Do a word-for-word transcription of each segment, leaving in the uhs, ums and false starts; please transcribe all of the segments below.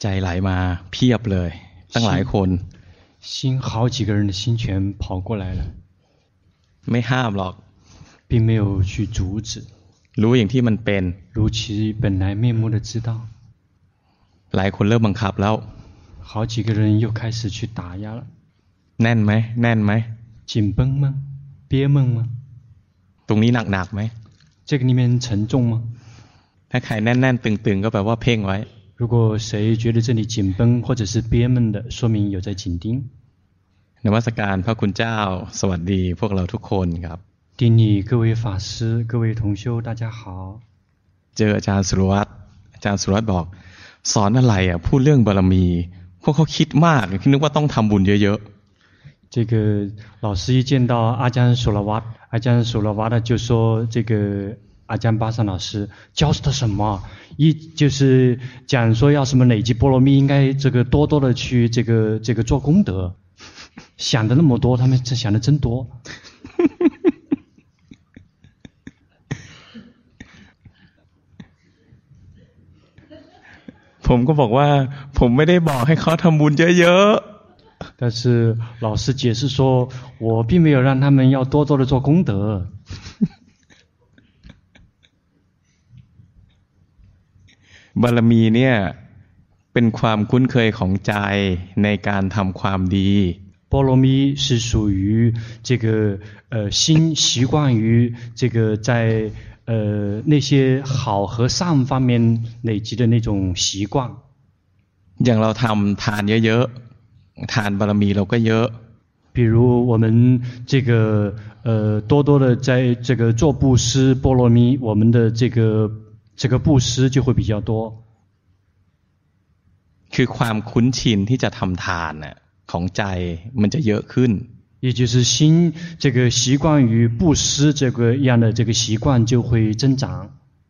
ใจไหลมาเพียบเลยตั้งหลายคน心好几个人的心全跑过来了， ไม่ห้ามหรอก并没有去阻止， รู้อย่างที่มันเป็น如其本来面目的知道。 หลายคนเริ่มบังคับแล้ว好几个人又开始去打压了。 แน่นไหมแน่นไหม紧绷吗？憋闷吗？ ตรงนี้หนักๆไหม这个里面沉重吗？ ถ้าใครแน่นๆตึงๆก็แปลว่าเพ่งไว้如果谁觉得这里紧绷或者是憋闷的，说明有在紧盯。 นมัสการพระคุณเจ้าสวัสดีพวกเราทุกคนครับ顶礼各位法师，各位同修，大家好。 เจออาจารย์สุรวัตรอาจารย์สุรวัตรบอกสอนอะไรอ่ะพูดเรื่องบารมีพวกเขาคิดมากคิดนึกว่าต้องทำบุญเยอะๆ这个老师一见到阿江索拉瓦，阿江索拉瓦的就说这个阿江巴桑老师教他什么？一就是讲说要什么累积波罗蜜，应该这个多多的去这个这个做功德。想的那么多，他们这想的真多。 ผมก็บอกว่าผมไม่ได้บอกให้เขาทำบุญเยอะๆ但是老师解释说，我并没有让他们要多多的做功德。 บารมีเนี่ยเป็นความคุ้นเคยของใจในการทำความดี波罗蜜是属于这个呃心习惯于这个在呃那些好和善方面累积的那种习惯。 อย่างเราทำทานเยอะๆทานบารมีเราก็เยอะ比如我们这个呃多多的在这个做布施波罗蜜，我们的这个这个布施就会比较多。 คือความคุ้นชินที่จะทำทานน่ะของใจมันจะเยอะขึ้น也就是心这个习惯于布施这个样的这个习惯就会增长。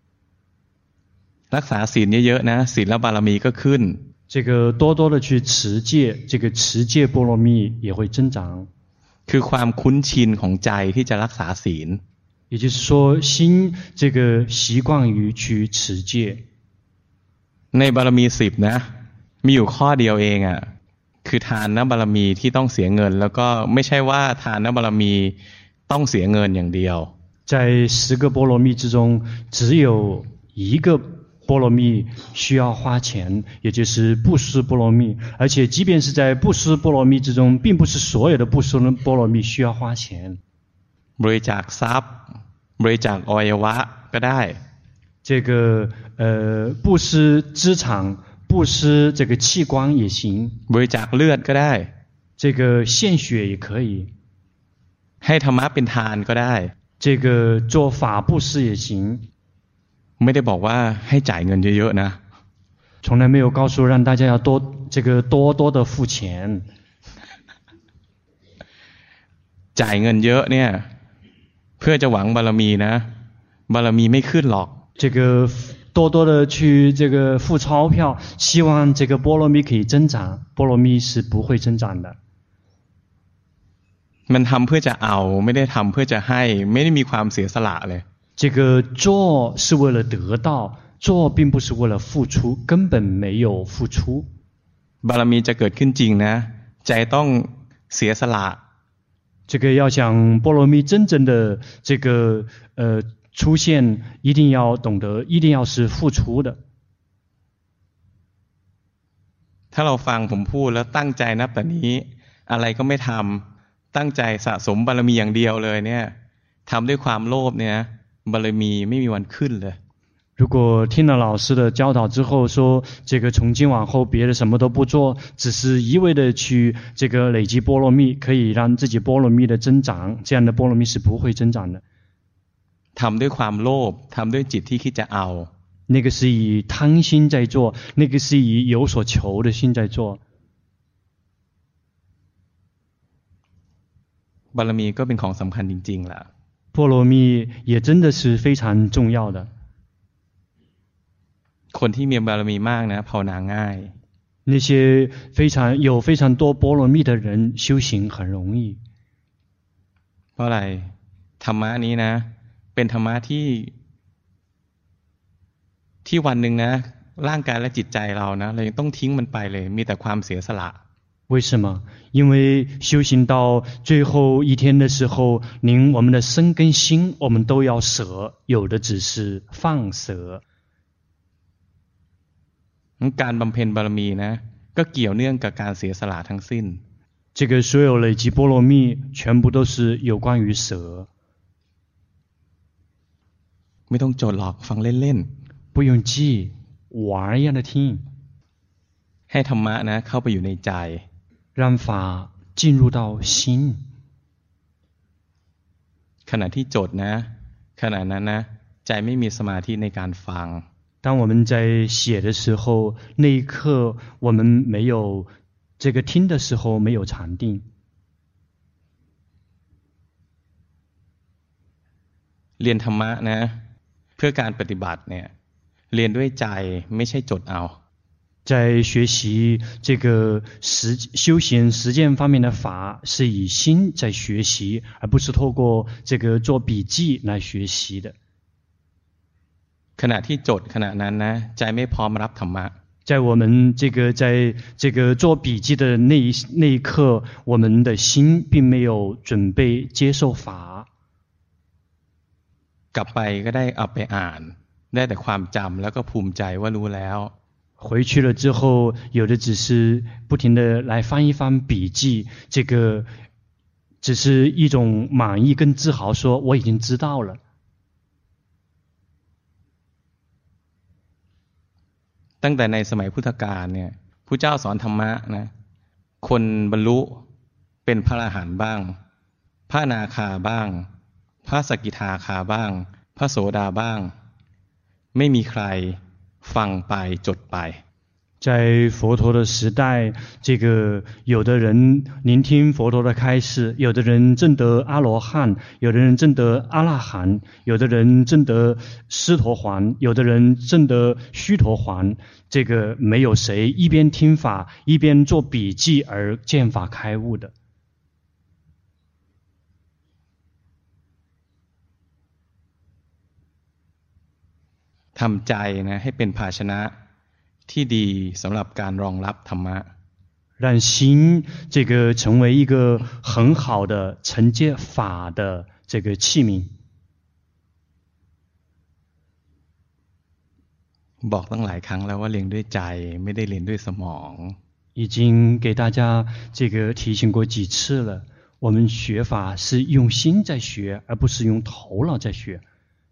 รักษาศีลเยอะๆนะศีลบารมีก็ขึ้น这个多多的去持戒，这个持戒波罗蜜也会增长。 คือความคุ้นชินของใจที่จะรักษาศีล也就是说，心这个习惯于去持戒。 ในบารมีสิบนะมีอยู่ข้อเดียวเองอ่ะคือทานนะบารมีที่ต้องเสียเงินแล้วก็ไม่ใช่ว่าทานนะบารมีต้องเสียเงินอย่างเดียว在十个波罗蜜之中，只有一个波罗蜜需要花钱，也就是布施波罗蜜。而且，即便是在布施波罗蜜之中，并不是所有的布施波罗蜜需要花钱。 บริจาคทรัพย์บริจาคอวัยวะก็ได้这个呃，布施资产。 布施这个器官也行， บริจาคเลือดก็ได้这个献血也可以， ให้ธรรมะเป็นทานก็ได้这个做法布施也行。 ไม่ได้บอกว่าให้จ่ายเงินเยอะๆนะ从来没有告诉让大家要多这个多多的付钱。 จ่ายเงินเยอะเนี่ยเพื่อจะหวังบารมีนะบารมีไม่ขึ้นหรอก这个。 多多的去这个付钞票，希望这个波罗蜜可以增长，波罗蜜是不会增长的。 มันทำเพื่อจะเอาไม่ได้ทำเพื่อจะให้ไม่ได้มีความเสียสละเลย这个做是为了得到，做并不是为了付出，根本没有付出。 บารมีจะเกิดขึ้นจริงนะใจต้องเสียสละ这个要想波罗蜜真正的这个呃。 出现一定要懂得，一定要是付出的。 ถ้าเราฟังผมพูดแล้วตั้งใจนับแต่นี้อะไรก็ไม่ทำตั้งใจสะสมบารมีอย่างเดียวเลยเนี่ยทำด้วยความโลภเนี่ยบารมีไม่มีวันขึ้นเลย如果听了老师的教导之后说，这个从今往后别的什么都不做，只是一味的去这个累积波罗蜜，可以让自己波罗蜜的增长，这样的波罗蜜是不会增长的。 ทำด้วยความโลภทำด้วยจิตที่คิดจะเอา那个是以贪心在做，那个是以有所求的心在做。 บารมีก็เป็นของสำคัญจริงๆล่ะ波罗蜜也真的是非常重要的。 คนที่มีบารมีมากนะภาวนาง่าย那些非常有非常多波罗蜜的人修行很容易。 เพราะอะไรธรรมะนี้นะเป็นธรรมะที่ที่วันหนึ่งนะร่างกายและจิตใจเรานะเรายังต้องทิ้งมันไปเลยมีแต่ความเสียสละ为什么？因为修行到最后一天的时候，您我们的身跟心，我们都要舍，有的只是放舍。 การบำเพ็ญบารมีนะก็เกี่ยวเนื่องกับการเสียสละทั้งสิ้น这个所有累积波罗蜜，全部都是有关于舍。 ไม่ต้องจดหรอกฟังเล่นๆ不用记，玩一样的听。 ให้ธรรมะนะเข้าไปอยู่ในใจ让法进入到心。 ขณะที่จดนะขณะนั้นนะใจไม่มีสมาธิในการฟัง当我们在写的时候，那一刻我们没有这个听的时候没有禅定。 เรียนธรรมะนะเพื่อการปฏิบัติเนี่ยเรียนด้วยใจไม่ใช่จดเอา在学习这个实修行实践方面的法，是以心在学习，而不是透过这个做笔记来学习的。 ขณะที่จดขณะนั้นนะใจไม่พร้อมรับธรรมะ在我们这个在这个做笔记的那一那一刻，我们的心并没有准备接受法。 กลับไปก็ได้เอาไปอ่านได้แต่ความจำแล้วก็ภูมิใจว่ารู้แล้ว回去了之后，有的只是不停的来翻一翻笔记，这个只是一种满意跟自豪，说我已经知道了。 ตั้งแต่ในสมัยพุทธกาลเนี่ยผู้เจ้าสอนธรรมะนะคนบรรลุเป็นพระอรหันต์บ้างพระอนาคาบ้างพระสกิทาคาบ้างพระโสดาบ้างไม่มีใคร放ไปจดไป在佛陀的时代，这个有的人聆听佛陀的开示，有的人证得阿罗汉，有的人证得阿那含，有的人证得狮陀环，有的人证得须陀环。这个没有谁一边听法一边做笔记而见法开悟的。 ทำใจนะให้เป็นภาชนะที่ดีสำหรับการรองรับธรรมะ让心这个成为一个很好的承接法的这个器皿。 บอกตั้งหลายครั้งแล้วว่าเรียนด้วยใจไม่ได้เรียนด้วยสมอง已经给大家这个提醒过几次了，我们学法是用心在学，而不是用头脑在学。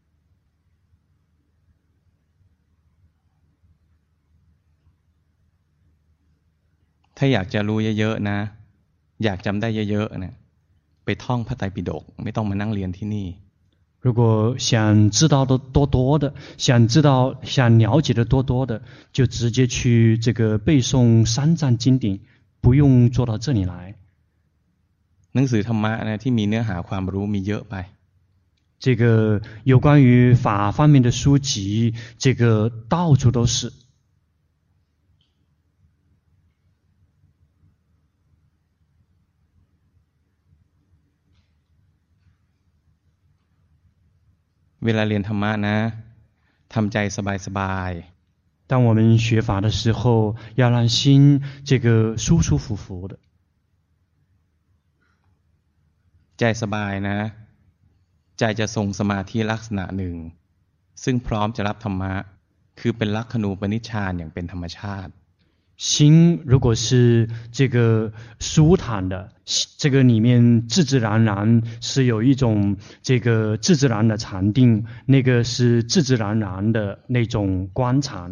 ถ้าอยากจะรู้เยอะๆนะอยากจำได้เยอะๆนะไปท่องพระไตรปิฎกไม่ต้องมานั่งเรียนที่นี่如果想知道的多多的，想知道想了解的多多的，就直接去这个背诵三藏经典，不用坐到这里来。 หนังสือธรรมะนะที่มีเนื้อหาความรู้มีเยอะไป这个有关于法方面的书籍，这个到处都是。 เวลาเรียนธรรมะนะทำใจสบายๆ当我们学法的时候，要让心这个舒舒服服的。 ใจสบายนะใจจะทรงสมาธิลักษณะหนึ่งซึ่งพร้อมจะรับธรรมะคือเป็นลักขณูปนิชฌานอย่างเป็นธรรมชาติ心如果是这个舒坦的，这个里面自自然然是有一种这个自自然的禅定，那个是自自然然的那种观禅。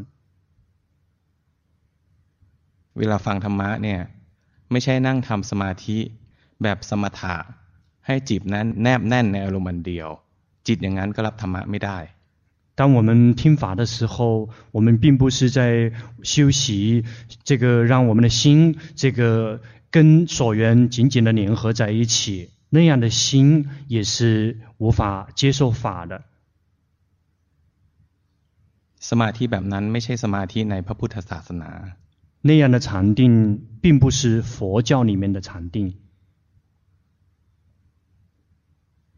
เวลาฟังธรรมะเนี่ยไม่ใช่นั่งทำสมาธิแบบสมถะให้จิตนั้นแนบแน่นในอารมณ์เดียวจิตอย่างนั้นก็รับธรรมะไม่ได้当我们听法的时候，我们并不是在修习这个让我们的心这个跟所缘紧紧的联合在一起，那样的心也是无法接受法的。 สมาธิแบบนั้นไม่ใช่สมาธิในพระพุทธศาสนา那样的禅定并不是佛教里面的禅定。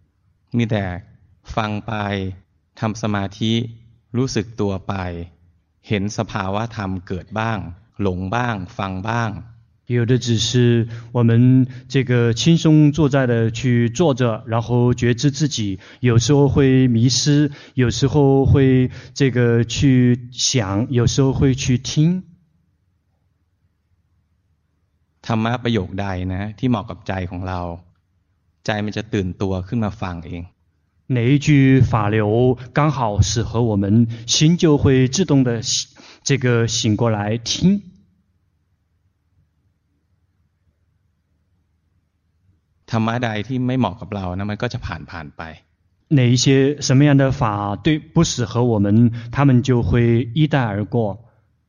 มีแต่ฟังไปทำสมาธิรู้สึกตัวไปเห็นสภาวะธรรมเกิดบ้างหลงบ้างฟังบ้าง有的只是我们这个轻松自在的去坐着，然后觉知自己，有时候会迷失，有时候会这个去想，有时候会去听。 ธรรมะประโยคใดนะที่เหมาะกับใจของเราใจมันจะตื่นตัวขึ้นมาฟังเอง哪一句法流刚好适合我们，心就会自动的这个醒过来听。 ธรรมะใดที่ไม่เหมาะกับเรานะมันก็จะผ่านผ่านไป哪一些什么样的法对不适合我们，他们就会一带而过。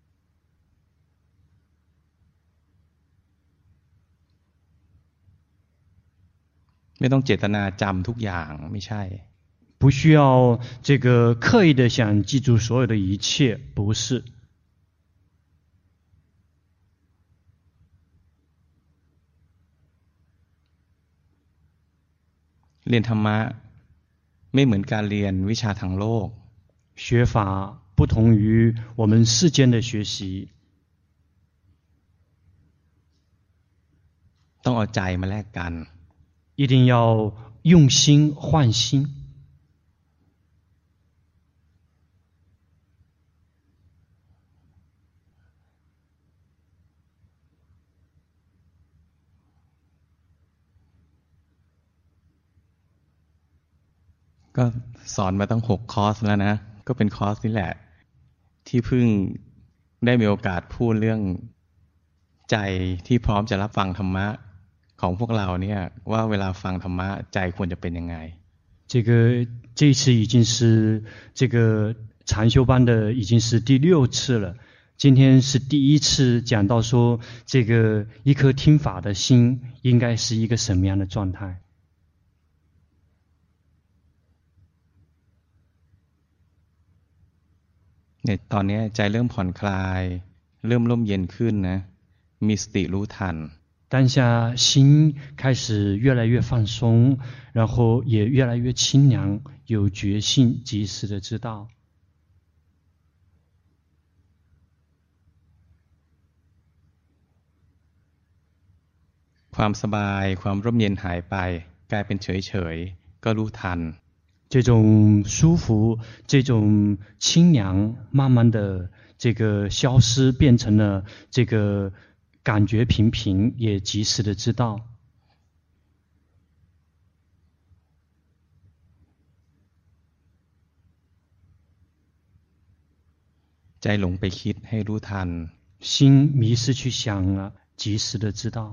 ไม่ต้องเจตนาจำทุกอย่างไม่ใช่不需要这个刻意的想记住所有的一切，不是。 เรียนธรรมะไม่เหมือนการเรียนวิชาทางโลก学法不同于我们世间的学习ต้องเอาใจมาแลกกัน一定要用心换心ก็สอนมาตั้งหกคอร์สแล้วนะก็เป็นคอร์สนี่แหละที่เพิ่งได้มีโอกาสพูดเรื่องใจที่พร้อมจะรับฟังธรรมะของพวกเราเนี่ยว่าเวลาฟังธรรมะใจควรจะเป็นยังไง这个这一次已经是这个禅修班的已经是第六次了今天是第一次讲到说这个一颗听法的心应该是一个什么样的状态เนี่ยตอนนี้ใจเริ่มผ่อนคลายเริ่มร่มเย็นขึ้นนะมีสติรู้ทัน当下心开始越来越放松然后也越来越清凉有觉性及时的知道ความสบายความร่มเย็นหายไปกลายเป็นเฉยๆก็รู้ทัน这种舒服这种清凉慢慢的这个消失变成了这个感觉平平也及时的知道ใจหลงไปคิดให้รู้ทัน心迷失去想了及时的知道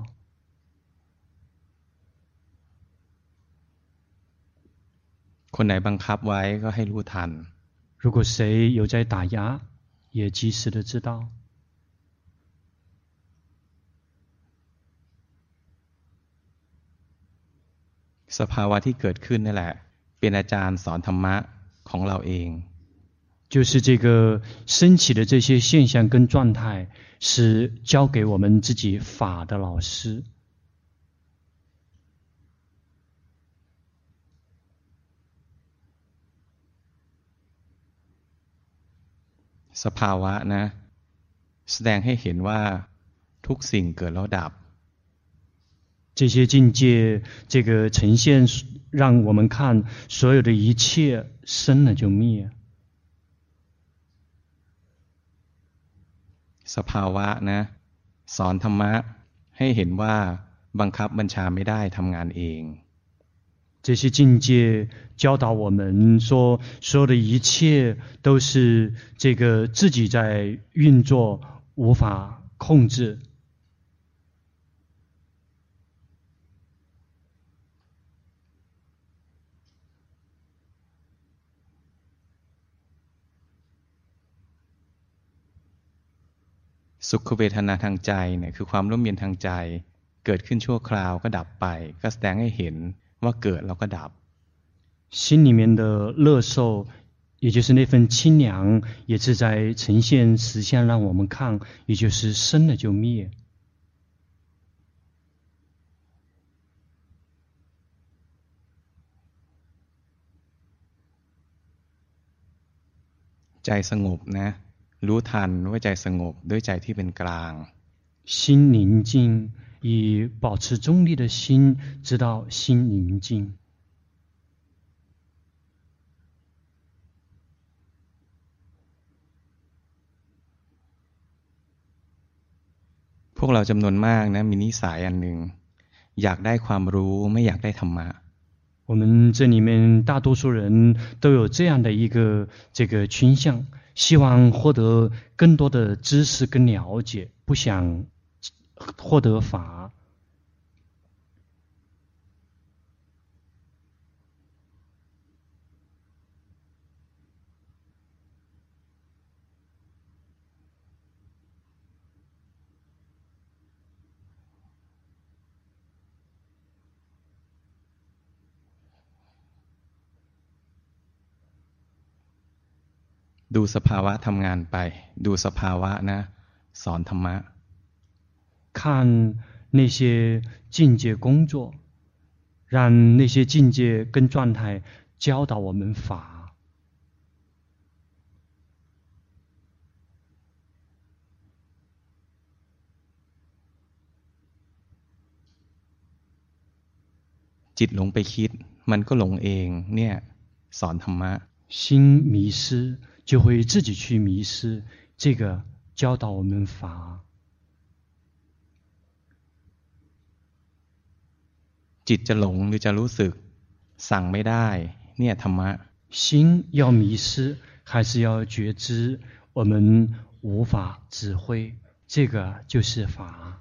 คนไหนบังคับไว้ก็ให้รู้ทัน如果谁有在打压也及时的知道สภาวะที่เกิดขึ้นนี่แหละเป็นอาจารย์สอนธรรมะของเราเอง就是这个升起的这些现象跟状态是教给我们自己法的老师สภาวะนะแสดงให้เห็นว่าทุกสิ่งเกิดแล้วดับ这些境界这个呈现让我们看所有的一切生了就灭สภาวะนะสอนธรรมะให้เห็นว่าบังคับบัญชาไม่ได้ทำงานเอง这些境界教导我们说所有的一切都是这个自己在运作无法控制สุขเวทนาทางใจเนี่ยคือความร่มเย็นทางใจเกิดขึ้นชั่วคราวก็ดับไปก็แสดงให้เห็นว่าเกิดแล้วก็ดับ心里面的乐受也就是那份清凉也是在呈现实相让我们看也就是生了就灭ใจสงบนะรู้ทันว่าใจสงบด้วยใจที่เป็นกลาง心宁静，以保持中立的心，知道心宁静。 พวกเราจำนวนมากนะมีนิสัยอันหนึ่งอยากได้ความรู้ไม่อยากได้ธรรมะ我们这里面大多数人都有这样的一个这个倾向，希望获得更多的知识跟了解，不想获得法。 ดูสภาวะทำงานไปดูสภาวะนะสอนธรรมะ看那些境界工作，让那些境界跟状态教导我们法。 จิตหลงไปคิดมันก็หลงเองเนี่ยสอนธรรมะ心迷失就会自己去迷失，这个教导我们法。 จิตจะหลงหรือจะรู้สึกสั่งไม่ได้เนี่ยธรรมะ心要迷失还是要觉知，我们无法指挥，这个就是法。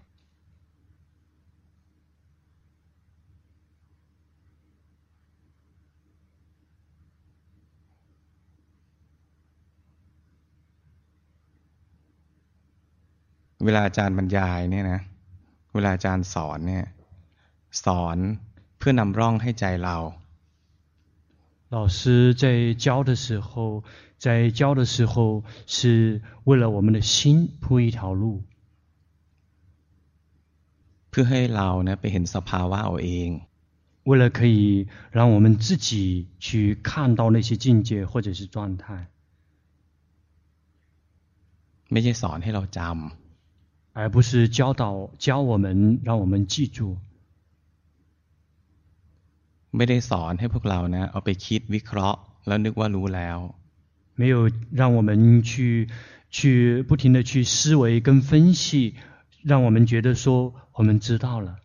เวลาอาจารย์บรรยายเนี่ยนะเวลาอาจารย์สอนเนี่ยสอนเพื่อนำร่องให้ใจเรา老师在教的时候，在教的时候是为了我们的心铺一条路， เพื่อให้เราเนี่ยไปเห็นสภาวะเอาเอง为了可以让我们自己去看到那些境界或者是状态， ไม่ใช่สอนให้เราจำ而不是教导教我们让我们记住， ไม่ได้สอนให้พวกเรานะเอาไปคิดวิเคราะห์แล้วนึกว่ารู้แล้ว没有让我们去去不停的去思维跟分析，让我们觉得说我们知道了。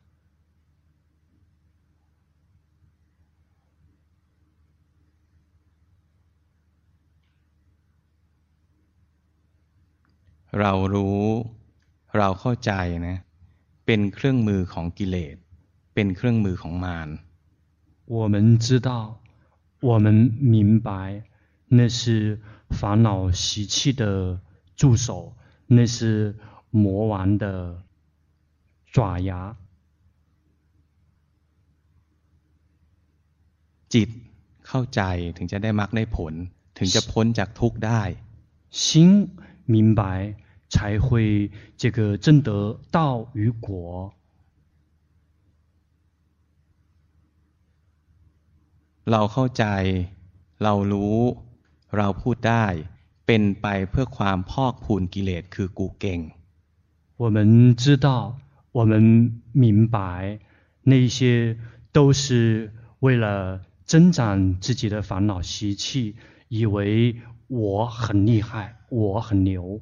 เรารู้เราเข้าใจนะเป็นเครื่องมือของกิเลสเป็นเครื่องมือของมาร我们知道，我们明白，那是烦恼习气的助手，那是魔王的爪牙。 จิตเข้าใจถึงจะได้มรรคได้ผลถึงจะพ้นจากทุกข์ได้心明白才会这个证得道与果。 เราเข้าใจเรารู้เราพูดได้เป็นไปเพื่อความพอกพูนกิเลสคือกูเก่ง我们知道，我们明白，那些都是为了增长自己的烦恼习气，以为我很厉害，我很牛。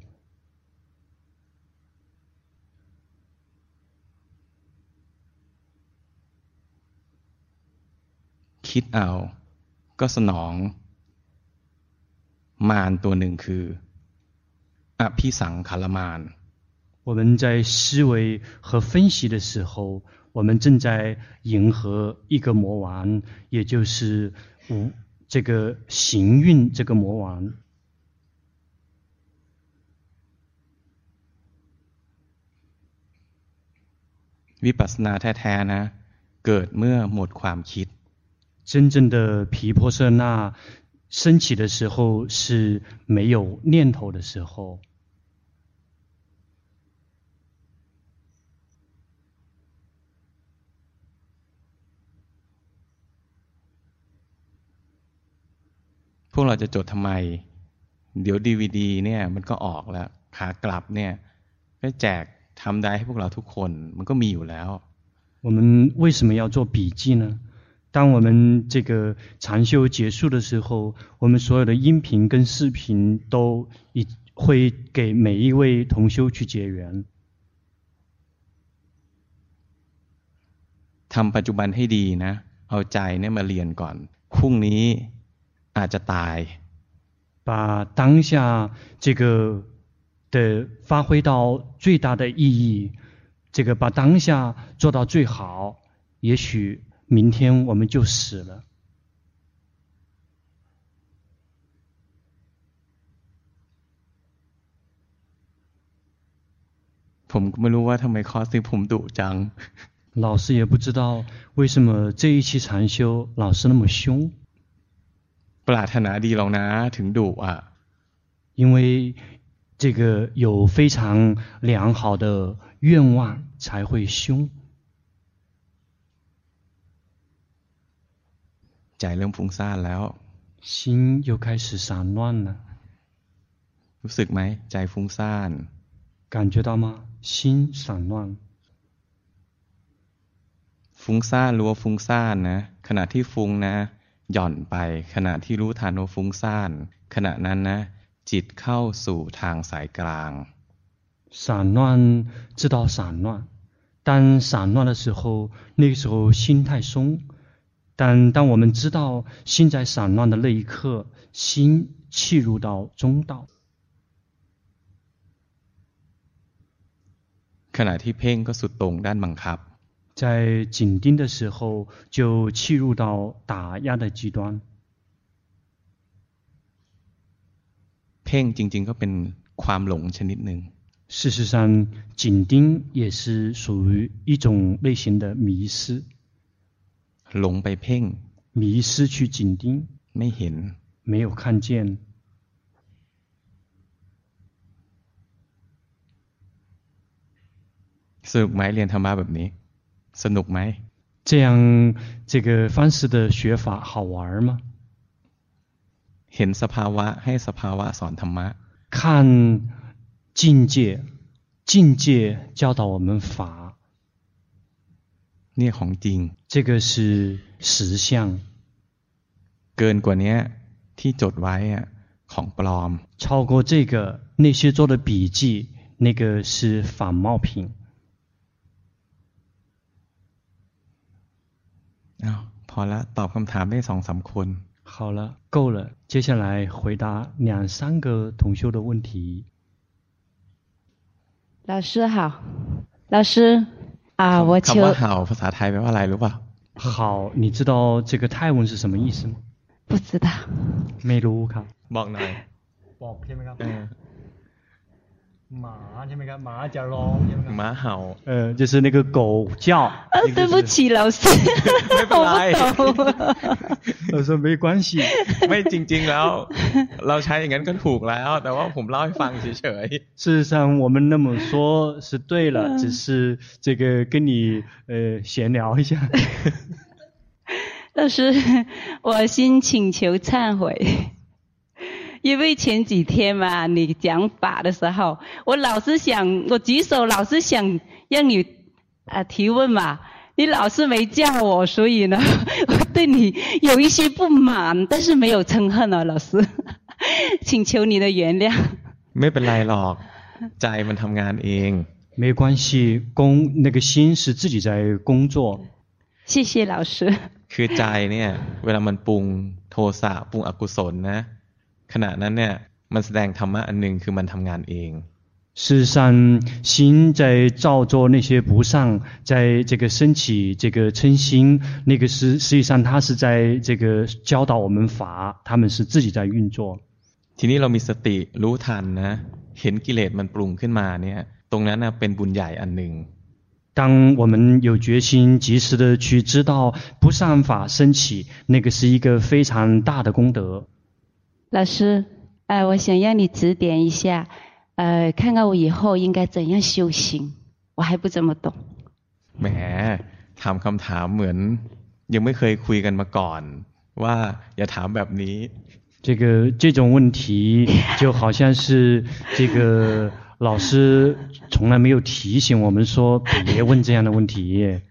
คิดเอาก็สนองมารตัวหนึ่งคืออภิสังขารมาร我们在思维和分析的时候，我们正在迎合一个魔王，也就是无这个行运这个魔王。 วิปัสสนาแท้ๆนะเกิดเมื่อหมดความคิด真正的毗婆舍那升起的时候是没有念头的时候。 พวกเราจะจดทำไมเดี๋ยวดีวีดีเนี่ยมันก็ออกแล้วขากลับเนี่ยก็แจกทำได้ให้พวกเราทุกคนมันก็มีอยู่แล้ว我们为什么要做笔记呢？当我们这个禅修结束的时候，我们所有的音频跟视频都一会给每一位同修去结缘。 ทำปัจจุบันให้ดีนะเอาใจเนี่ยมาเรียนก่อนพรุ่งนี้อาจจะตาย把当下这个的发挥到最大的意义，这个把当下做到最好，也许明天我们就死了。 ผมก็ไม่รู้ว่าทำไมคอร์สนี้ผมดุจัง老师也不知道为什么这一期禅修老师那么凶。 ปรารถนาดีหรอกนะถึงดุอ่ะ因为这个有非常良好的愿望才会凶。 ใจเริ่มฟุ้งซ่านแล้ว心又开始散乱了。 รู้สึกไหมใจฟุ้งซ่าน感觉到吗？心散乱。 ฟุ้งซ่านรู้ว่าฟุ้งซ่านนะขณะที่ฟุ้งนะหย่อนไปขณะที่รู้ทันว่าฟุ้งซ่านขณะนั้นนะจิตเข้าสู่ทางสายกลาง散乱知道散乱，当散乱的时候，那个时候心太松。但当我们知道心在散乱的那一刻，心契入到中道。 ขณะที่เพ่งก็สุดตรงด้านบังคับ在紧盯的时候就契入到打压的极端。 เพ่งจริงๆก็เป็นความหลงชนิดหนึ่ง事实上紧盯也是属于一种类型的迷失。 หลงไปเพ่ง迷失去紧盯ไม่เห็น没有看见สนุกไหมเรียนธรรมะแบบนี้สนุกไหม这样这个方式的学法好玩吗？ เห็นสภาวะให้สภาวะสอนธรรมะ看境界境界教导我们法เนี่ยของจริง这个是实相เกินกว่านี้ที่จดไว้อะของปลอม超过这个那些做的笔记那个是仿冒品อ้าวพอละตอบคำถามได้สองสามคน好了够了接下来回答两三个同修的问题老师好老师啊我求คำว่าเห่าภาษาไทยแปลว่าอะไรรู้ป่ะ好你知道这个泰文是什么意思吗不知道ไม่รู้ครับบอกหน่อยบอกใช่ไหมครับหมาใช่ไหมครับหมาจะร้องใช่ไหมครับหมาเห่า呃就是那个狗叫呃对不起老师ไม่เป็นไร我说没关系ไม่จริงๆแล้วเราใช้อย่างนั้นก็ถูกแล้วแต่ว่าผมเล่าให้ฟังเฉยๆ事实上我们那么说是对了只是这个跟你呃闲聊一下老师我先请求忏悔因为前几天嘛你讲法的时候我老是想我举手老是想让你啊提问嘛你老是没叫我所以呢我对你有一些不满但是没有嗔恨哦老师请求你的原谅ไม่เป็นไรหรอกใจมันทำงานเอง没关系工那个心是自己在工作谢谢老师คือใจเนี่ยเวลามันปรุงโทสะปรุงอกุศลนะขณะนั้นเนี่ยมันแสดงธรรมะอันหนึ่งคือมันทำงานเอง事实上心在造作那些不善在这个升起这个嗔心那个是实际上它是在这个教导我们法他们是自己在运作ทีนี้เรามีสติรู้ทันนะเห็นกิเลสมันปรุงขึ้นมาเนี่ยตรงนั้นนะเป็นบุญใหญ่อันหนึ่ง当我们有决心及时的去知道不善法升起那个是一个非常大的功德老师呃我想让你指点一下呃看看我以后应该怎样修行我还不怎么懂แหมถามคำถามเหมือนยังไม่เคยคุยกันมาก่อนว่าอย่าถามแบบนี้这个这种问题就好像是这个老师从来没有提醒我们说别问这样的问题。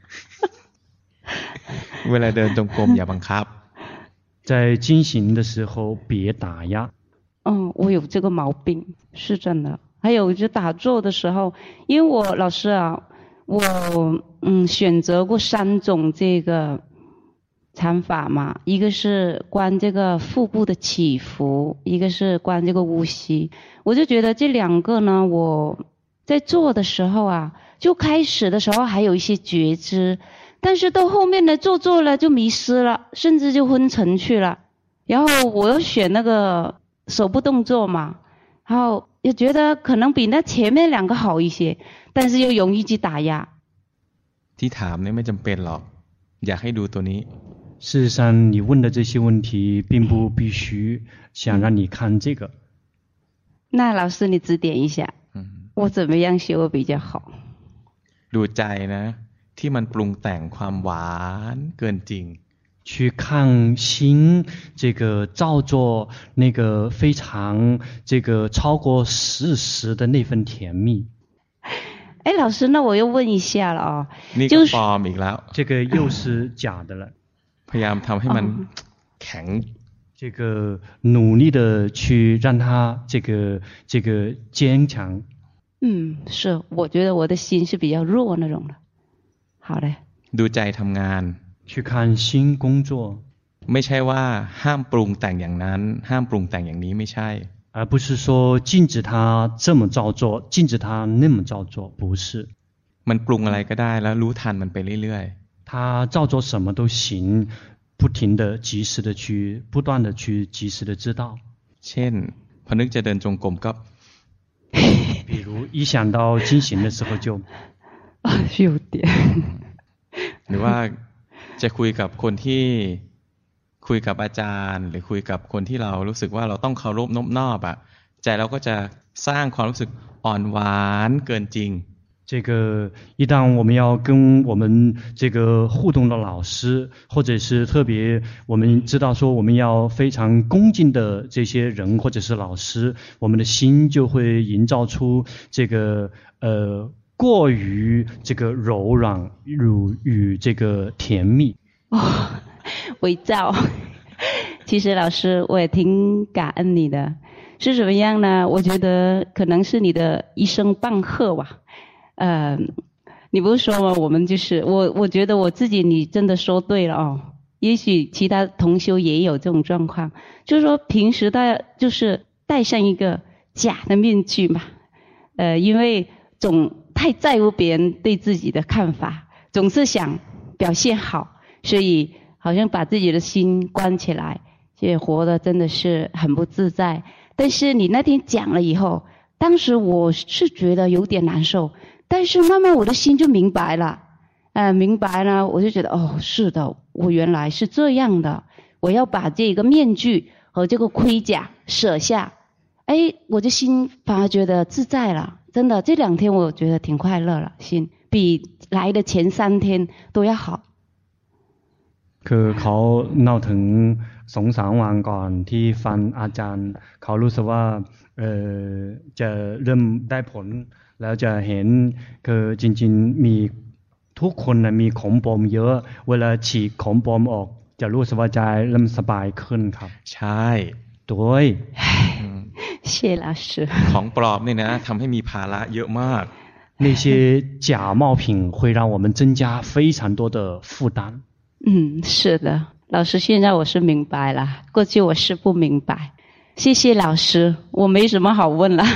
เวลาเดินจงกรมอย่าบังคับ在进行的时候别打压。 嗯，我有这个毛病，是真的。还有就打坐的时候，因为我老师啊，我嗯选择过三种这个禅法嘛，一个是观这个腹部的起伏，一个是观这个呼吸。我就觉得这两个呢，我在做的时候啊，就开始的时候还有一些觉知，但是到后面呢，做做了就迷失了，甚至就昏沉去了。然后我又选那个手部动作嘛，然后也觉得可能比那前面两个好一些，但是又容易去打压。 ที่ถามเนี่ยไม่จำเป็นหรอกอยากให้ดูตัวนี้事实上你问的这些问题并不必须想让你看这个。 那老师你指点一下，我怎么样修比较好？ ดูใจนะที่มันปรุงแต่งความหวานเกินจริง去看心这个造作那个非常这个超过事实的那份甜蜜。 哎，老师，那我又问一下了哦， นี่ก็ปลอมอีกแล้ว这个又是假的了。 พยายามทำให้มันแข็ง这个努力的去让它这个这个坚强。 嗯，是，我觉得我的心是比较弱那种的。好嘞。 ดูใจทำงาน去看心工作ไม่ใช่ว่าห้ามปรุงแต่งอย่างนั้นห้ามปรุงแต่งอย่างนี้ไม่ใช่而不是说禁止他这么照做禁止他那么照做不是มันปรุงอะไรก็ได้แล้วรู้ทันมันไปเรื่อยๆ他照做什么都行不停的及时的去不断的去及时的知道เช่นพอนึกจะเดินจงกรมก็比如一想到进行的时候就有点หรือว่าจะคุยกับคนที่คุยกับอาจารย์หรือคุยกับคนที่เรารู้สึกว่าเราต้องเคารพนอบนอบอ่ะใจเราก็จะสร้างความรู้สึกอ่อนหวานเกินจริง这个一旦我们要跟我们这个互动的老师或者是特别我们知道说我们要非常恭敬的这些人或者是老师我们的心就会营造出这个呃过于这个柔软与与这个甜蜜哦，伪造。其实老师我也挺感恩你的，是什么样呢？我觉得可能是你的一声棒喝吧。呃，你不是说吗？我们就是我，我觉得我自己你真的说对了哦。也许其他同修也有这种状况，就是说平时大家就是戴上一个假的面具嘛，呃，因为总太在乎别人对自己的看法，总是想表现好，所以好像把自己的心关起来，也活得真的是很不自在。但是你那天讲了以后，当时我是觉得有点难受，但是慢慢我的心就明白了，呃，明白了，我就觉得哦，是的，我原来是这样的，我要把这个面具和这个盔甲舍下，哎，我的心反而觉得自在了。真的这两天我觉得挺快乐了，心比来的前三天都要好。 คือเขาเล่าถึงสองสามวันก่อนที่ฟังอาจารย์เขารู้สึกว่าเอ่อจะเริ่มได้ผลแล้วจะเห็นคือจริงๆมีทุกคนนะมีของปลอมเยอะเวลาฉีกของปลอมออกจะรู้สึกว่าใจเริ่มสบายขึ้นครับใช่ด้วย谢老师ของปลอมนี่นะทำให้มีภาระเยอะมาก那些假冒品会让我们增加非常多的负担嗯，是的，老师，现在我是明白了，过去我是不明白。谢谢老师，我没什么好问了。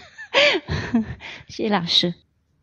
谢谢老师。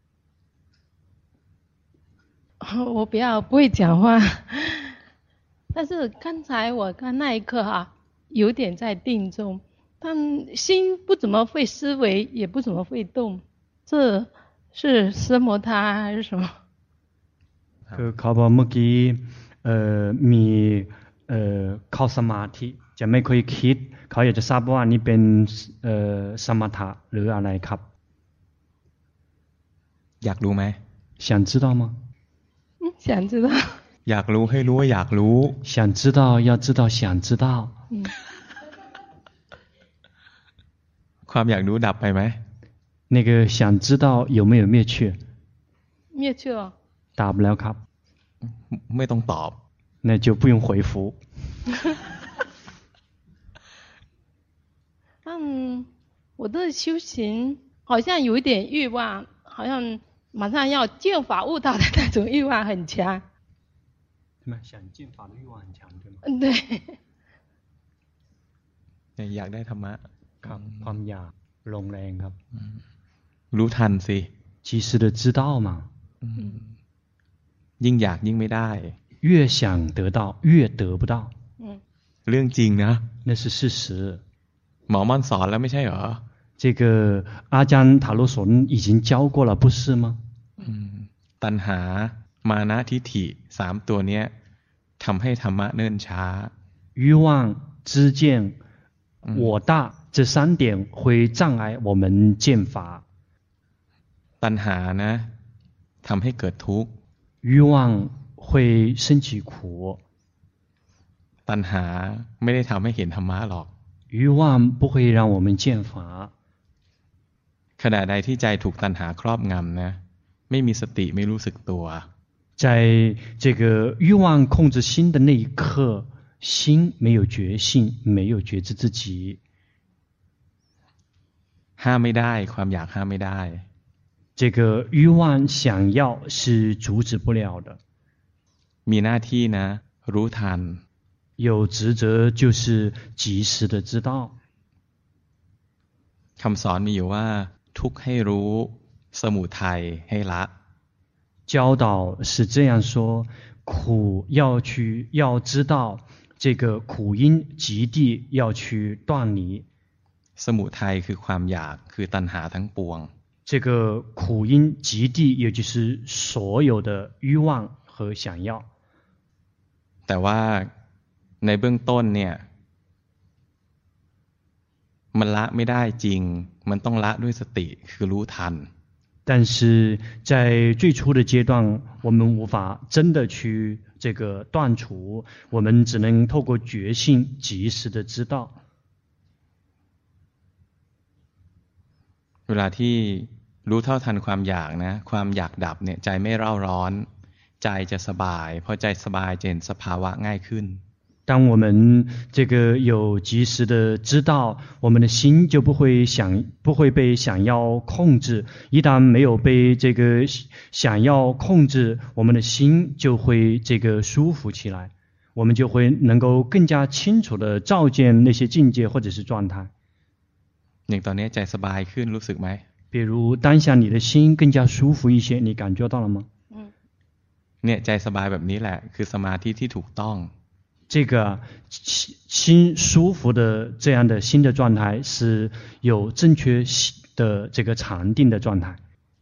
我不要不会讲话，但是刚才我看那一刻啊，有点在定中，但心不怎么会思维，也不怎么会动，这是奢摩他还是什么？ คือเขาบอกเมื่อกี้เอ่อมีเอ่อเข้าสมาธิจะไม่ค่อยคิดเขาอยากจะทราบว่านี่เป็นเอ่อสมถะหรืออะไรครับอยากรู้ไหม想知道吗想知道อยากรู้ให้รู้ว่าอยากรู้想知道要知道想知道ความอยากรู้ดับไปไหม那个想知道有没有灭去灭去了打不了ครับไม่ต้องตอบ那就不用回复嗯，我的修行好像有一点欲望，好像马上要见法悟道的那种欲望很强。 对吗？想见法的欲望很强，对吗？ 嗯，对。 อยากได้ธรรมะครับความอยากลงแรงครับรู้ทันสิ及时的知道嘛ยิ่งอยากยิ่งไม่ได้越想得到越得不到嗯， เรื่องจริงนะ那是事实หมอม่อนสอนแล้วไม่ใช่เหรอ这个阿姜塔罗索已经教过了不是吗ตัณหามานะทิฏฐิสามตัวเนี้ยทำให้ธรรมะเนิ่นช้า欲望知见我大这三点会障碍我们见法ตัณหานะทำให้เกิดทุกข์欲望会升起苦ตัณหาไม่ได้ทำให้เห็นธรรมะหรอก欲望不会让我们见法ขณะใดที่ใจถูกตัณหาครอบงำนะไม่มีสติไม่รู้สึกตัว在这个欲望控制心的那一刻，心没有觉性，没有觉知自己。 ห้ามไม่ได้ความอยากห้ามไม่ได้这个欲望想要是阻止不了的。 มีหน้าที่นะรู้ทัน有职责就是及时的知道。 คำสอนมีอยู่ว่าทุกข์ให้รู้สมุทัยให้ละ教导是这样说：苦要去要知道，这个苦因极地要去断离。 สมุทัยคือความอยากคือตัณหาทั้งปวง这个苦因极地也就是所有的欲望和想要。 แต่ว่าในเบื้องต้นเนี่ยมันละไม่ได้จริงมันต้องละด้วยสติคือรู้ทัน但是在最初的阶段，我们无法真的去这个断除，我们只能透过觉性及时的知道。 เวลาที่รู้เท่าทันความอยากนะความอยากดับเนี่ยใจไม่เร่าร้อนใจจะสบายพอใจสบายจะเห็นสภาวะง่ายขึ้น当我们这个有及时的知道，我们的心就不会想不会被想要控制。一旦没有被这个想要控制，我们的心就会这个舒服起来，我们就会能够更加清楚的照见那些境界或者是状态。 อย่างตอนนี้ใจสบายขึ้นรู้สึกไหม比如当下你的心更加舒服一些，你感觉到了吗？ เนี่ยใจสบายแบบนี้แหละคือสมาธิที่ถูกต้อง这个心舒服的这样的心的状态是有正确的这个禅定的状态。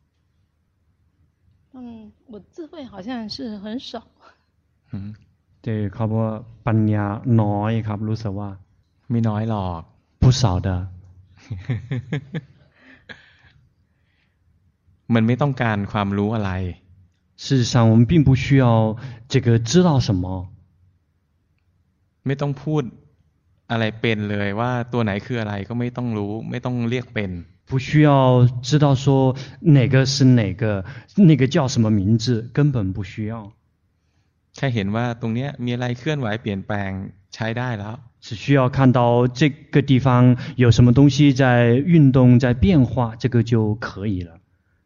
嗯，我智慧好像是很少。 对，ครับว่าปัญญาน้อยครับรู้สึกว่าไม่น้อยหรอก不少的มันไม่ต้องการความรู้อะไร事实上我们并不需要这个知道什么ไม่ต้องพูดอะไรเป็นเลยว่าตัวไหนคืออะไรก็ไม่ต้องรู้ไม่ต้องเรียกเป็น不需要知道说哪个是哪个那个叫什么名字根本不需要แค่เห็นว่าตรงเนี้ยมีอะไรเคลื่อนไหวเปลี่ยนแปลงใช้ได้แล้ว只需要看到这个地方有什么东西在运动在变化这个就可以了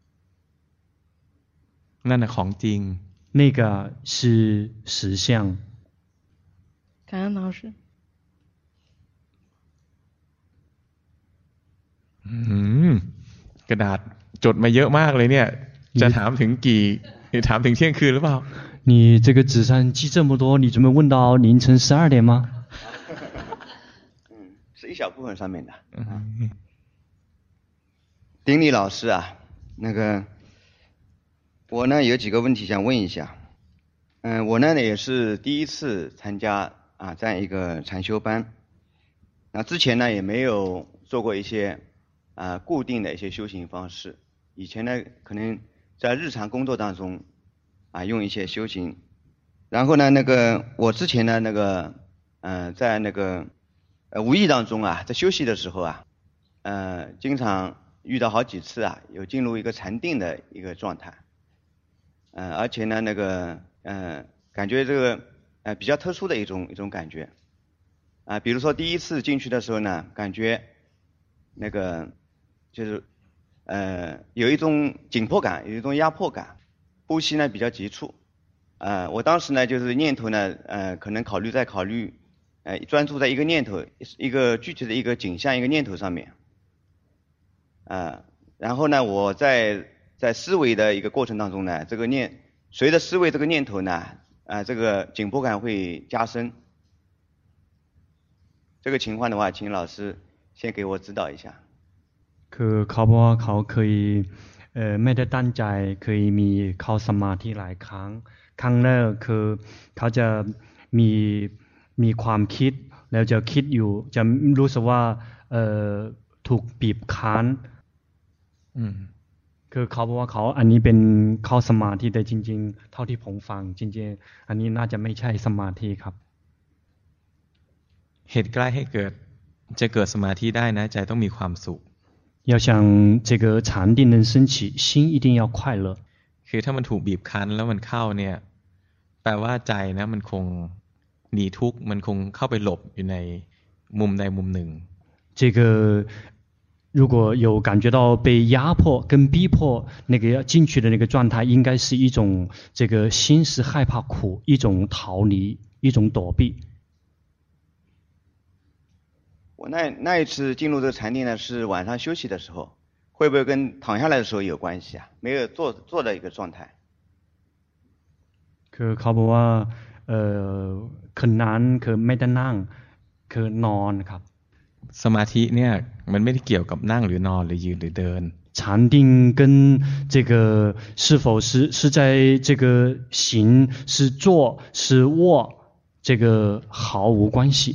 นั่นน่ะของจริง那个是实相感恩老师。 อืมกระดาษจดมาเยอะมากเลยเนี่ยจะถามถึงกี่ถามถึงเที่ยงคืนหรือเปล่า你这个纸上记这么多你准备问到凌晨十二点吗嗯，是一小部分上面的。丁力老师啊，那个我呢有几个问题想问一下。嗯，我呢也是第一次参加啊这样一个禅修班。那之前呢也没有做过一些啊固定的一些修行方式。以前呢可能在日常工作当中啊用一些修行。然后呢那个我之前呢那个嗯、呃、在那个呃无意当中啊在休息的时候啊呃，经常遇到好几次啊，有进入一个禅定的一个状态，呃，而且呢，那个，呃，感觉这个，呃，比较特殊的一种一种感觉，啊、呃，比如说第一次进去的时候呢，感觉那个就是，呃，有一种紧迫感，有一种压迫感，呼吸呢比较急促，呃，我当时呢就是念头呢，呃，可能考虑再考虑，呃，专注在一个念头，一个具体的一个景象，一个念头上面。啊，然后呢，我在在思维的一个过程当中呢，这个念随着思维这个念头呢，啊，这个紧迫感会加深。这个情况的话，请老师先给我指导一下。 คือเขาบอกว่าเขาเคยเอ่อไม่ได้ตั้งใจเคยมีเข้าสมาธิหลายครั้งครั้งแรกคือเขาจะมีมีความคิดแล้วจะคิดอยู่จะรู้สึกว่าเอ่อถูกบีบคั้นคือเขาบอกว่าเขาอันนี้เป็นเข้าสมาธิแต่จริงๆเท่าที่ผมฟังจริงๆอันนี้น่าจะไม่ใช่สมาธิครับเหตุใกล้ให้เกิดจะเกิดสมาธิได้นะใจต้องมีความสุข要想这个禅定能升起心一定要快乐คือถ้ามันถูกบีบคั้นแล้วมันเข้าเนี่ยแปลว่าใจนะมันคงหนีทุกข์มันคงเข้าไปหลบอยู่ในมุมใดมุมหนึ่ง这个如果有感觉到被压迫跟逼迫那个要进去的那个状态应该是一种这个心是害怕苦一种逃离一种躲避我那那一次进入这个禅定呢是晚上休息的时候会不会跟躺下来的时候有关系啊没有坐坐的一个状态คือเขาบอกว่าเอ่อคืนนั้นคือไม่ได้นั่งคือนอนครับสมาธิเนี่ยมันไม่ได้เกี่ยวกับนั่งหรือนอนหรือยืนหรือเดิน禅定跟这个是否是是在这个行是坐是卧这个毫无关系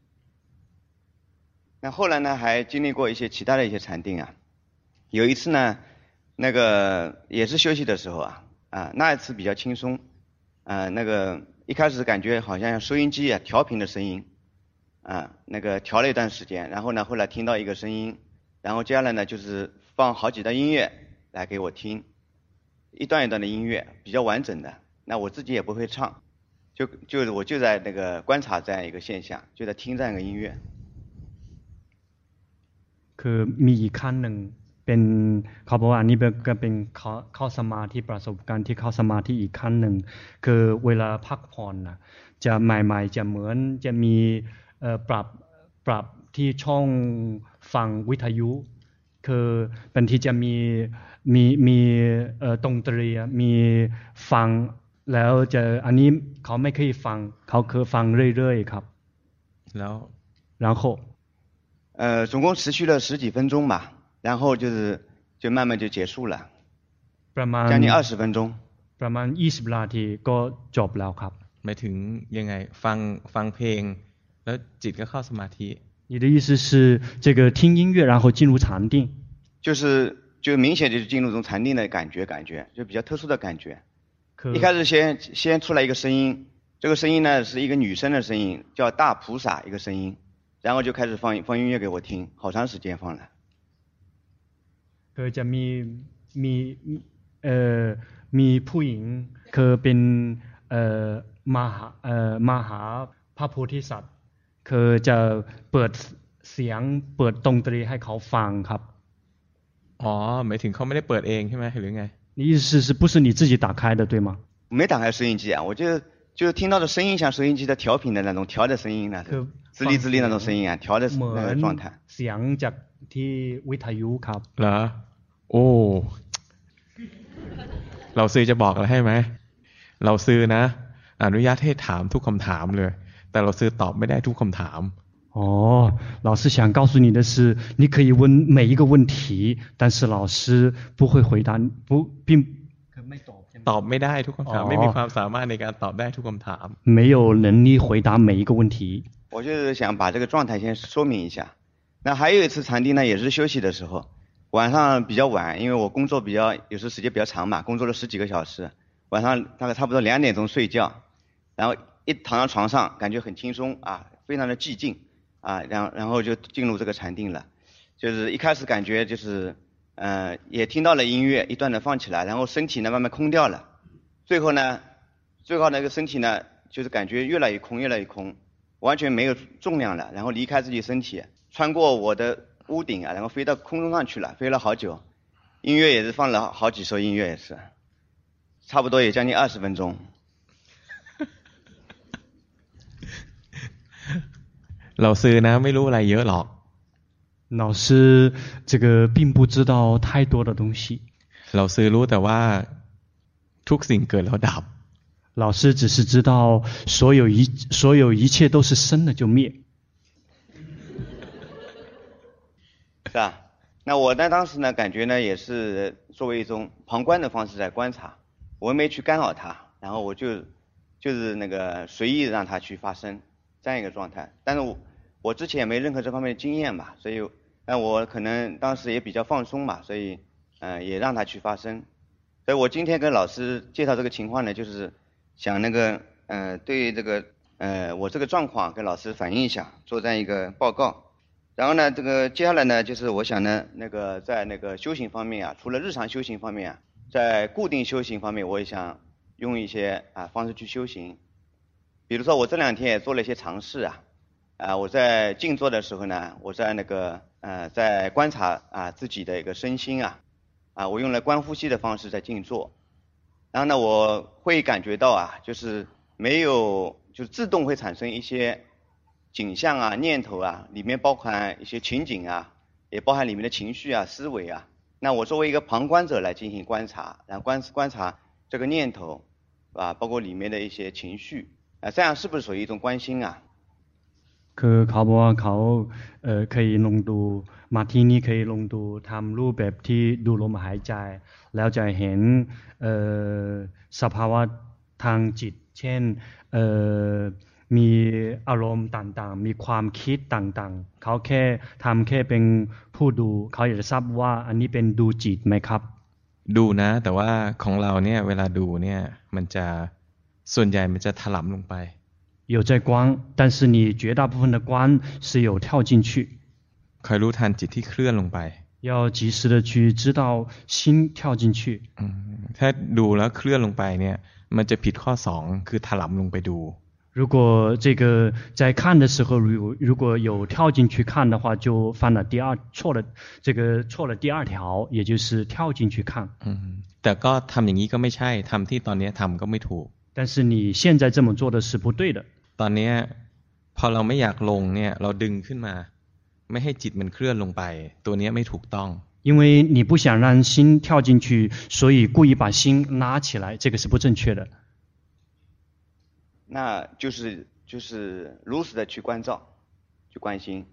那后来呢还经历过一些其他的一些禅定啊有一次呢那个也是休息的时候啊啊那一次比较轻松啊那个一开始感觉好像收音机啊调频的声音啊那个调了一段时间然后呢后来听到一个声音然后接下来呢就是放好几段音乐来给我听一段一段的音乐比较完整的那我自己也不会唱就就是我就在那个观察这样一个现象就在听这样一个音乐คือมีอีกขั้นหนึ่งเป็นเขาบอกว่าอันนี้ก็เป็นเข้าเข้าสมาธิประสบการณ์ที่เข้าสมาธิอีกขั้นหนึ่งคือเวลาพักผ่อนนะจะใหม่ๆจะเหมือนจะมีปรับปรับที่ช่องฟังวิทยุคือบางทีจะมีมีมีดนตรีมีฟังแล้วจะอันนี้เขาไม่เคยฟังเขาเคยฟังเรื่อยๆครับแล้ว然后呃总共持续了十几分钟吧然后就是就慢慢就结束了ประมาณ将近二十分钟ประมาณยี่สิบนาทีก็จบแล้วครับหมายถึงยังไงฟังฟังเพลงแล้วจิตก็เข้าสมาธิ你的意思是这个听音乐然后进入禅定就是就明显就是进入这种禅定的感觉感觉就比较特殊的感觉一开始先先出来一个声音这个声音呢是一个女生的声音叫大菩萨一个声音然后就开始放放音乐给我听好长时间放了คือจะมีมีเอ่อมีผู้หญิงคือเป็นเอ่อมหาเอ่อมหาพระโพธิสัตว์คือจะเปิดเสียงเปิดดนตรีให้เขาฟังครับอ๋อหมายถึงเขาไม่ได้เปิดเองใช่ไหมหรือไง你意思是不是你自己打开的对吗没打开收音机啊我就就听到的声音像收音机的调频的那种调的声音呢自立自立那种声音啊调的那个状态เสียงจากที่วิทยุครับเหรอโอ้เราซื้อจะบอกอะไรให้ไหมเราซื้อนะอนุญาตให้ถามทุกคำถามเลยแต่เราซื้อตอบไม่ได้ทุกคำถาม哦老师想告诉你的是你可以问每一个问题但是老师不会回答不并ตอบไม่ได้ทุกคำถามไม่มีความสามารถในการตอบได้ทุกคำถาม没有能力回答每一个问题我就是想把这个状态先说明一下那还有一次禅定呢也是休息的时候晚上比较晚因为我工作比较有时时间比较长嘛工作了十几个小时晚上大概差不多两点钟睡觉然后一躺到床上感觉很轻松啊非常的寂静啊然后然后就进入这个禅定了就是一开始感觉就是，呃，也听到了音乐，一段的放起来，然后身体呢慢慢空掉了，最后呢，最后那个身体呢，就是感觉越来越空，越来越空，完全没有重量了，然后离开自己身体，穿过我的屋顶啊，然后飞到空中上去了，飞了好久，音乐也是放了好几首音乐也是，差不多也将近二十分钟。 เราซื้อนะไม่รู้อะไรเยอะหรอก老师这个并不知道太多的东西。 เราซื้อรู้แต่ว่าทุกสิ่งเกิดแล้วดับ老师只是知道所有一所有一切都是生了就灭。 是吧？那我呢当时呢感觉呢也是作为一种旁观的方式在观察，我没去干扰它，然后我就就是那个随意让它去发生这样一个状态。但是我我之前也没任何这方面的经验吧，所以那我可能当时也比较放松吧，所以嗯、呃、也让它去发生。所以我今天跟老师介绍这个情况呢，就是想那个呃对这个呃我这个状况跟老师反映一下，做这样一个报告。然后呢，这个接下来呢，就是我想呢，那个在那个修行方面啊，除了日常修行方面啊，在固定修行方面，我也想用一些啊方式去修行。比如说，我这两天也做了一些尝试啊，啊，我在静坐的时候呢，我在那个呃在观察啊自己的一个身心啊，啊，我用了观呼吸的方式在静坐，然后呢，我会感觉到啊，就是没有，就是自动会产生一些景象啊、念头啊，里面包含一些情景啊，也包含里面的情绪啊、思维啊。那我作为一个旁观者来进行观察，然后观观察这个念头，啊，包括里面的一些情绪，啊，这样是不是属于一种观心啊？ คือเขาบอกว่าเขาเอ่อเคยลงดูมาที่นี่เคยลงดูทำรูปแบบที่ดูลมหายใจแล้วจะเห็นเอ่อสภาวะทางจิตเช่นเอ่อมีอารมณ์ต่างๆมีความคิดต่างๆเขาแค่ทำแค่เป็นผู้ดูเขาอยากจะทราบว่าอันนี้เป็นดูจิตไหมครับดูนะแต่ว่าของเราเนี่ยเวลาดูเนี่ยมันจะส่วนใหญ่มันจะถลำลงไป有在观但是你绝大部分的观是有跳进去คอยรู้ทันจิตที่เคลื่อนลงไป要及时的去知道心跳进去ถ้าดูแล้วเคลื่อนลงไปเนี่ยมันจะผิดข้อสองคือถลำลงไปดู如果这个在看的时候如如果有跳进去看的话就犯了第二错了这个错了第二条也就是跳进去看แต่ก็ทำอย่างนี้ก็ไม่ใช่ทำที่ตอนนี้ทำก็ไม่ถูก但是你现在这么做的是不对的ตอนนี้พอเราไม่อยากลงเนี่ยเราดึงขึ้นมาไม่ให้จิตมันเคลื่อนลงไปตัวนี้ไม่ถูกต้อง因为你不想让心跳进去所以故意把心拉起来这个是不正确的那就是就是如实的去关照去关心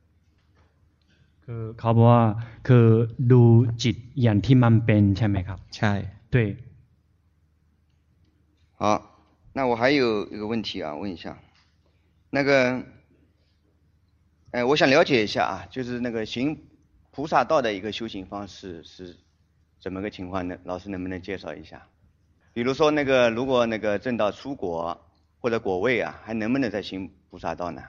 คือเขาบอกว่าคือดูจิตอย่างที่มันเป็นใช่ไหมครับใช่对好那我还有一个问题啊问一下那个哎我想了解一下啊就是那个行菩萨道的一个修行方式是怎么个情况呢老师能不能介绍一下比如说那个如果那个证到出国或者果位啊还能不能再行菩萨道呢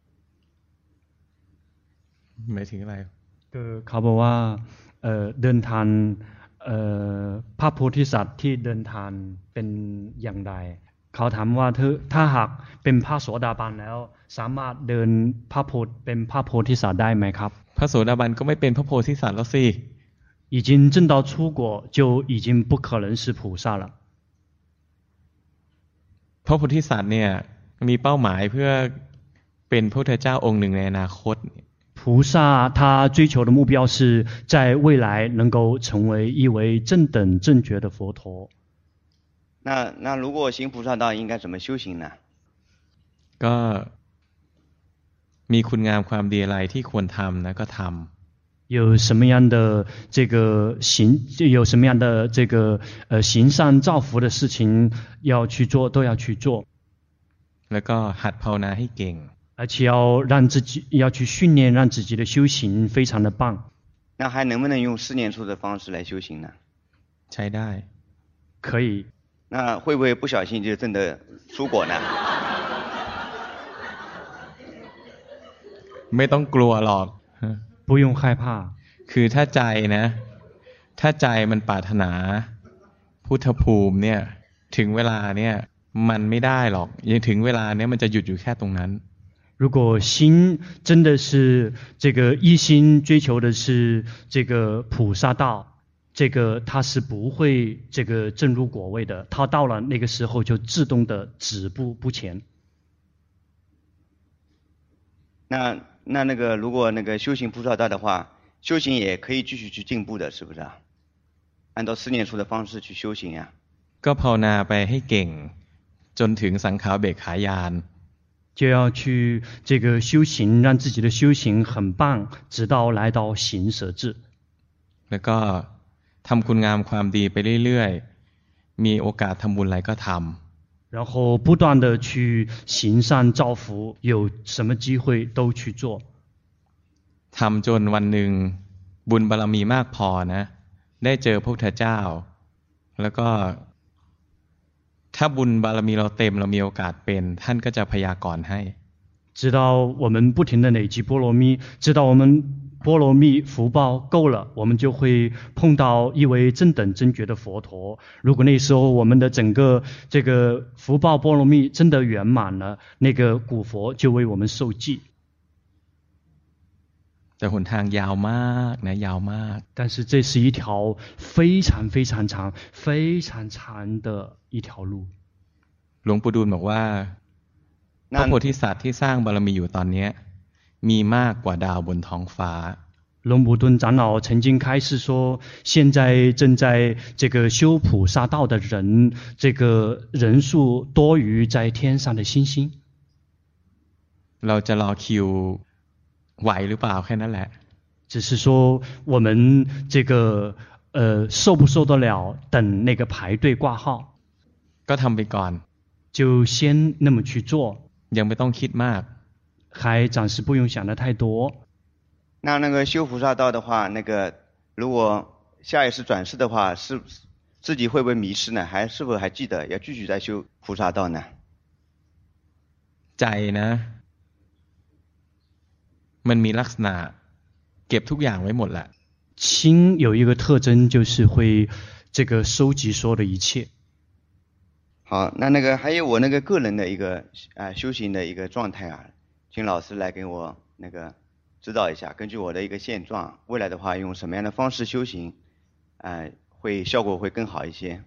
หมายถึงอะไรคือเขาบอกว่าเอ่อเดินทางเอ่อพระโพธิสัตว์ที่เดินทางเป็นอย่างไรเขาถามว่าถ้าหากเป็นพระโสดาบันแล้วสามารถเดินพระโพธิเป็นพระโพธิสัตว์ได้ไหมครับพระโสดาบันก็ไม่เป็นพระโพธิสัตว์แล้วสิ已经证到出果就已经不可能是菩萨了พระโพธิสัตว์เนี่ยมีเป้าหมายเพื่อเป็นพระพุทธเจ้าองค์หนึ่งในอนาคต菩萨他追求的目标是在未来能够成为一位正等正觉的佛陀那那如果行菩萨道应该怎么修行呢ก็มีคุณงามความดีอะไรที่ควรทำนะก็ทำ有什么样的这个行有什么样的这个呃行善造福的事情要去做都要去做แล้วก็หัดภาวนาให้เก่ง而且要让自己要去训练让自己的修行非常的棒那还能不能用四念处的方式来修行呢ใช้ได้可以那会不会不小心就证得出果呢ไม่ต้องกลัวหรอก不不用害怕。 คือถ้าใจนะถ้าใจมันปรารถนาพุทธภูมิเนี่ยถึงเวลาเนี่ยมันไม่ได้หรอกยังถึงเวลาเนี่ยมันจะหยุดอยู่แค่ตรงนั้น如果心真的是这个一心追求的是这个菩萨道，这个他是不会这个证入果位的，他到了那个时候就自动的止步不前。 那那那个如果那个修行菩萨道的话，修行也可以继续去进步的，是不是啊？按照四念处的方式去修行呀、啊。 ก็ภาวนาไปให้เก่งจนถึงสังขารเบกขายาน就要去这个修行，让自己的修行很棒，直到来到行舍智。 แล้วก็ทำคุณงามความดีไปเรื่อยๆมีโอกาสทำบุญอะไรก็ทำ然后不断的去行善造福，有什么机会都去做。 ทำจนวันหนึ่งบุญบารมีมากพอนะได้เจอพระพุทธเจ้าแล้วก็ถ้าบุญบารมีเราเต็มเรามีโอกาสเป็นท่านก็จะพยากรณ์ให้直到我们不停的累积波罗蜜，直到我们波罗蜜福报够了，我们就会碰到一位正等正觉的佛陀。如果那时候我们的整个这个福报波罗蜜真的圆满了，那个古佛就为我们受记。 แต่หนทางยาวมากนะยาวมาก但是这是一条非常非常长非常长的一条路。 หลวงปู่ดูลบอกว่าพระโพธิสัตว์ที่สร้างบารมีอยู่ตอนนี้มีมากกว่าดาวบนท้องฟ้า龙普顿长老曾经开示说，现在正在这个修菩萨道的人，这个人数多于在天上的星星。 เราจะรอคิวไหวหรือเปล่าแค่นั้นแหละ只是说我们这个呃受不受得了等那个排队挂号ก็ทำไปก่อน就先那么去做ยังไม่ต้องคิดมาก还暂时不用想得太多那那个修菩萨道的话，那个如果下一次转世的话，是自己会不会迷失呢？还是否还记得要继续在修菩萨道呢？ ใจนะมันมีลักษณะเก็บทุกอย่างไว้หมดแหละ心有一个特征就是会这个收集所有的一切。 好，那那个还有我那个个人的一个啊、呃、修行的一个状态啊，请老师来给我那个指导一下，根据我的一个现状，未来的话用什么样的方式修行，呃，会效果会更好一些。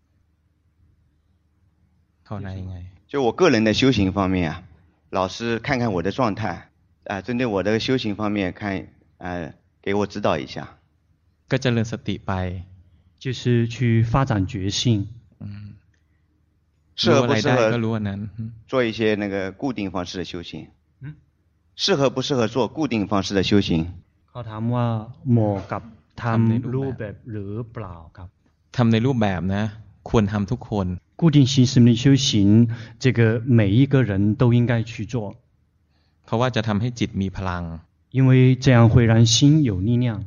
就我个人的修行方面啊，老师看看我的状态啊、呃，针对我的修行方面看，呃，给我指导一下。 ก็เจริญสติไป就是去发展觉性。 嗯， 适合不适合做一些那个固定方式的修行？嗯，适合不适合做固定方式的修行？ เขาถามว่าเหมาะกับทำรูปแบบหรือเปล่าครับทำในรูปแบบนะควรทำทุกคน固定形式的修行，这个每一个人都应该去做。 เพราะว่าจะทำให้จิตมีพลัง因为这样会让心有力量。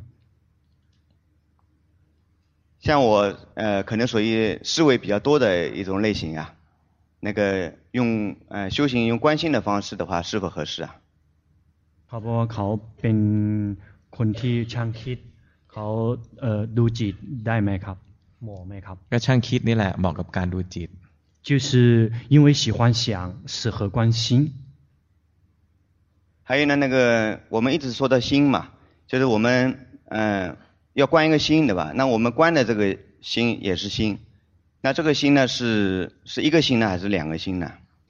像我呃，可能属于思维比较多的一种类型啊。那个用呃修行用观心的方式的话，是否合适啊？ เพราะว่าเขาเป็นคนที่ช่างคิดเขาเอ่อดูจิตได้ไหมครับเหมาะไหมครับก็ช่างคิดนี่แหละเหมาะกับการดูจิต就是因为喜欢想适合观心。 还有呢，那个我们一直说的心嘛，就是我们嗯、呃、要观一个心对吧？那我们观的这个心也是心，那这个心呢是是一个心呢还是两个心呢？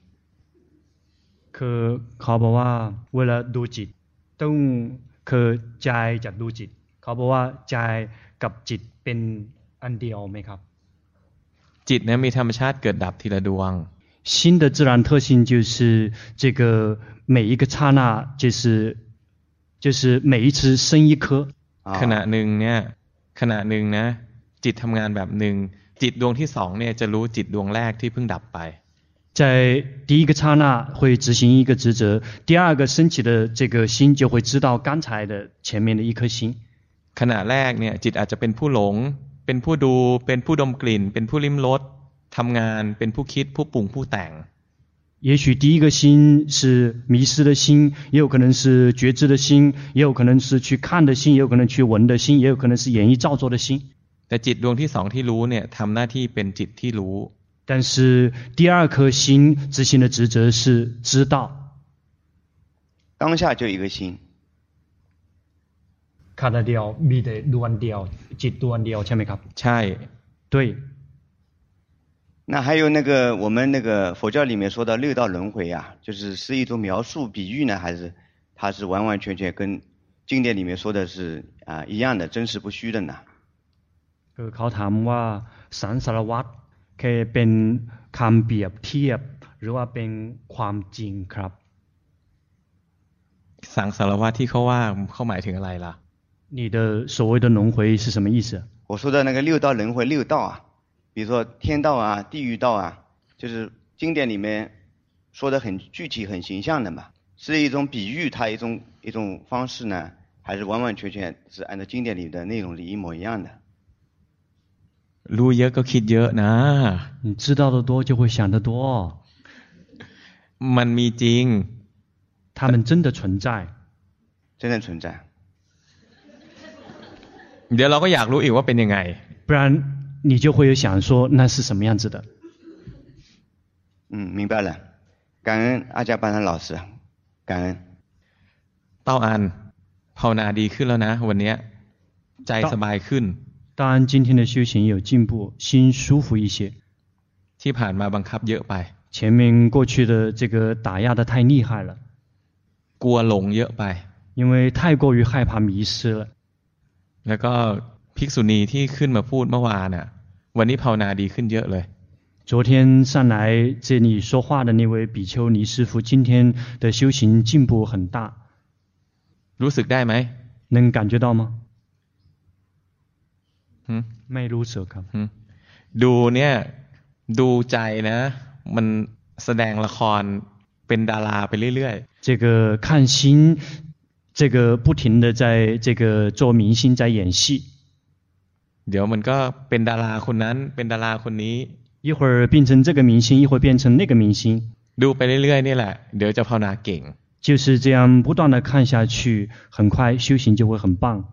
คือเขาบอกว่าเวลาดูจิตต้องคือใจจะดูจิตเขาบอกว่าใจกับจิตเป็นอันเดียวไหมครับจิตเนี่ยมีธรรมชาติเกิดดับทีละดวง心的自然特性就是这个每一个刹那就是就是每一次生一颗ขณะหนึ่งเนี่ยขณะหนึ่งนะจิตทำงานแบบหนึ่งจิตดวงที่สองเนี่ยจะรู้จิตดวงแรกที่เพิ่งดับไป在第一个刹那会执行一个职责，第二个升起的这个心就会知道刚才的前面的一颗心。 ขณะแรกเนี่ยจิตอาจจะเป็นผู้หลงเป็นผู้ดูเป็นผู้ดมกลิ่นเป็นผู้ลิ้มรสทำงานเป็นผู้คิดผู้ปรุงผู้แต่ง也许第一个心是迷失的心，也有可能是觉知的心，也有可能是去看的心，也有可能去闻的心，也有可能是演绎造作的心。 แต่จิตดวงที่สองที่รู้เนี่ยทำหน้าที่เป็นจิตที่รู้但是第二颗心执行的职责是知道。 当下就一个心。 ขณะเดียวมีแต่ดวงเดียวจิตดวงเดียวใช่ไหมครับใช่对。 那还有那个我们那个佛教里面说的六道轮回啊，就是是一种描述比喻呢，还是它是完完全全跟经典里面说的是啊一样的，真实不虚的呢？ คือเขาถามว่าสังสารวัฏแค่เป็นคำเปรียบเทียบหรือว่าเป็นความจริงครับสังสารวัฏที่เขาว่าเขาหมายถึงอะไรล่ะ你的所谓的轮回是什么意思？ 我说的那个六道轮回六道啊，比如说天道啊、地狱道啊，就是经典里面说的很具体、很形象的嘛，是一种比喻，它一种一种方式呢，还是完完全全是按照经典里的内容是一模一样的？ รู้เยอะก็คิดเยอะนะ你知道的多就会想得多。 มันมีจริง他们真的存在， 真正存在。 เดี๋ยวเราก็อยากรู้อีกว่าเป็นยังไง不然你就会有想说那是什么样子的。 嗯，明白了。感恩阿加班山老师，感恩。 เต้าอันภาวนาดีขึ้นแล้วนะวันนี้ใจสบายขึ้น当然今天的修行有进步，心舒服一些。 ที่ผ่านมาบังคับเยอะไป前面过去的这个打压的太厉害了， กลัวหลงเยอะไป因为太过于害怕迷失了。 แล้วก็ภิกษุณีที่ขึ้นมาพูดเมื่อวานน่ะวันนี้ภาวนาดีขึ้นเยอะเลย昨天上来这里说话的那位比丘尼师父，今天的修行进步很大。 รู้สึกได้ไหม能感觉到吗？ หืมไม่รู้สึกครับหืมดูเนี่ยดูใจนะมันแสดงละครเป็นดาราไปเรื่อย这个看心，这个不停的在这个做明星，在演戏。 ๆเดี๋ยวมันก็เป็นดาราคนนั้นเป็นดาราคนนี้一会儿变成这个明星，一会儿变成那个明星， ดูไปเรื่อยๆนี่แหละเดี๋ยวจะภาวนาเก่ง就是这样不断的看下去，很快修行就会很棒。